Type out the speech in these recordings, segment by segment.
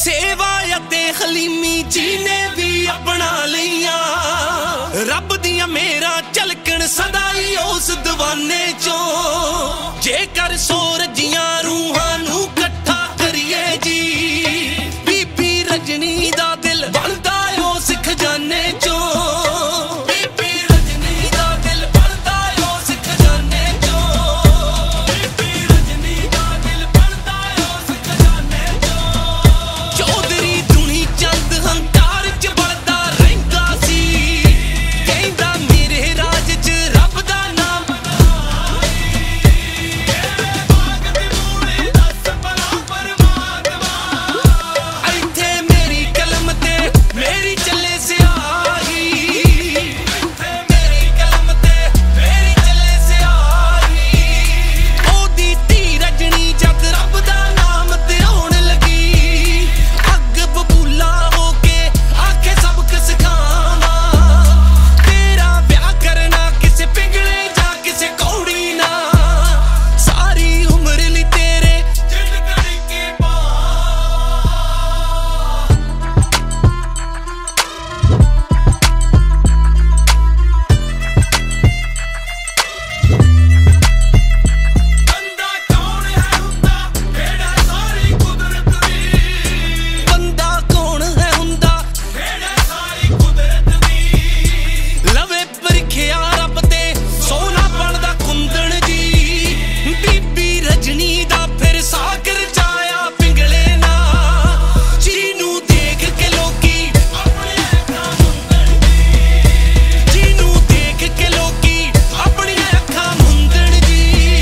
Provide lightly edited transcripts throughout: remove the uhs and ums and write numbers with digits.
सेवा ते हलीमी जी ने भी अपना लिया रब दिया मेरा झलकन सदा ही उस दीवाने चो जेकर सोरजियां रूहां नू कट्ठा करिए जी बीबी रजनी दा दिल बनदा उस खजाने चो बीबी रजनी दा दिल बनदा उस खजाने चो बीबी रजनी दा दिल बनदा उस खजाने चो चौधरी दुनी चंद हंकार च बढ़दा रहिंदा सी कहंदा मेरे राज च रब दा नाम इत्थे मेरी कलम ते मेरी चले सियाही इत्थे मेरी कलम ते मेरी चले सियाही ओदी धी रजनी जद रब दा नाम ते होण लगी अग बबूला हो के आखे सबक सिखावा तेरा ब्याह करना किसे पिंगले जा किसे कौड़ी ना सारी उम्र ली तेरे जिद करके पा बंदा कौन है हुंदा बेड़ा सारी कुदरत दी बंदा कौन है हुंदा बेड़ा सारी कुदरत दी लवे परखिया रब ते सोना बनदा कुंदन जी बीबी रजनी दा फिर सागर जाया पिंगले ना जीनू देख के लोकी अपने अखां मुंदन जी जीनू देख के लोकी अपनी अखां मुंदन जी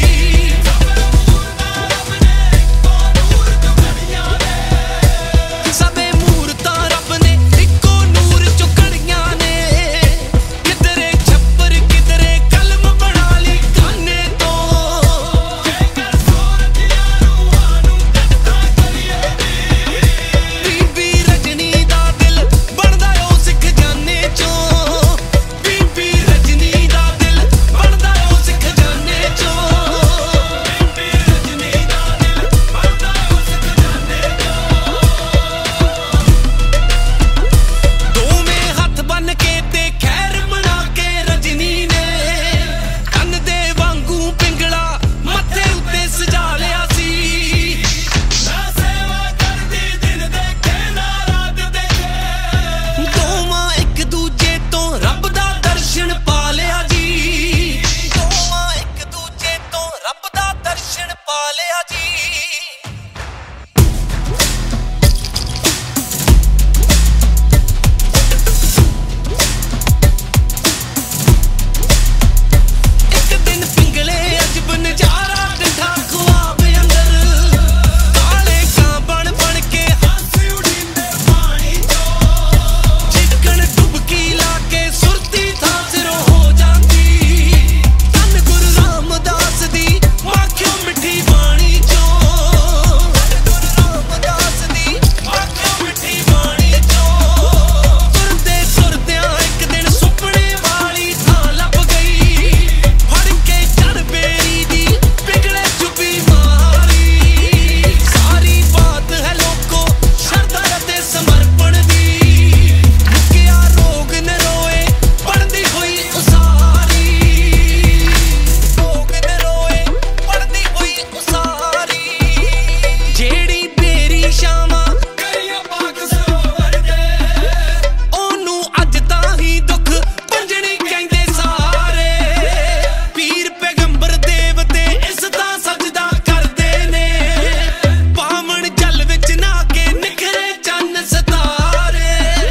सबे मूरतां रब ने इक्को नूर चो घड़ियां ने किधरे छप्पर किधरे कलम बना ली काने तो जेकर सोरजियां रूहां नू कट्ठा करिए बीबी रजनी दा दिल बनदा उस खजाने चो बीबी रजनी दा दिल बनदा उस खजाने चो बीबी रजनी दा दिल बनदा उस खजाने चो दोवें हथ बन के ते खैर मना के रजनी ने कंन दे वांगू पिंगला मत्थे उत्ते सजा लिया सी मैं सेवा करदी दिन देखे ना रात देखे दोवां एक दूजे तो रब दा दर्शन पा लिया जी दोवां एक दूजे तो रब दा दर्शन पा लिया जी एक दिन पिंगले अजब नजारा दिखा ख्वाब अंदर काले कां बन बन के हंस उड़ींदे पानी चो चिकन डुबकी ला के सुरती थां सिरों हो जांदी धन गुरु रामदास दी आख्यो मिठी बाणी चो धन गुरु रामदास दी आख्यो मिठी बाणी चो तुरदे तुरदियां एक दिन सुपने वाली थां लभ गई फड़ के चढ़ बेरी दी पिघले चुपी मारी सारी बात है लोको शरधा ते समर्पण दी मुक्या रोग न रोए पड़दी हुई उसारी रोग न रोए पड़दी हुई उसारी जेड़ी बेरी शामा करिया पाक सरोवर दे ओनू अज तां ही दुख पंजणी कहंदे सारे पीर पैगंबर देवते इस दा सजदा करदे ने पावण जल विच ना के निखरे चन्न सितारे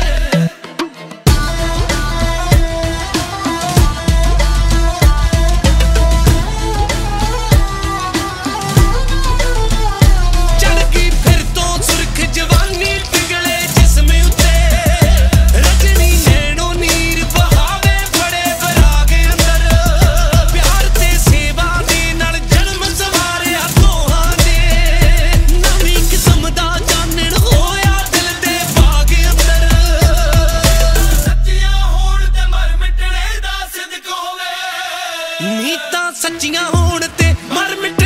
चढ़गी फिर तो सुर्ख जवानी पिघले जिस्म उत्ते रजनी नैनो नीर बहावे बड़े बराग अंदर प्यार ते सेवा दे नाल जन्म सवारिया दोहां ने नवीं किस्म दा चानण होया दिल दे बाग अंदर सच्चियां होण ते मर मिटणे दा सिदक होवे नीतां सच्चियां होण ते मर मिट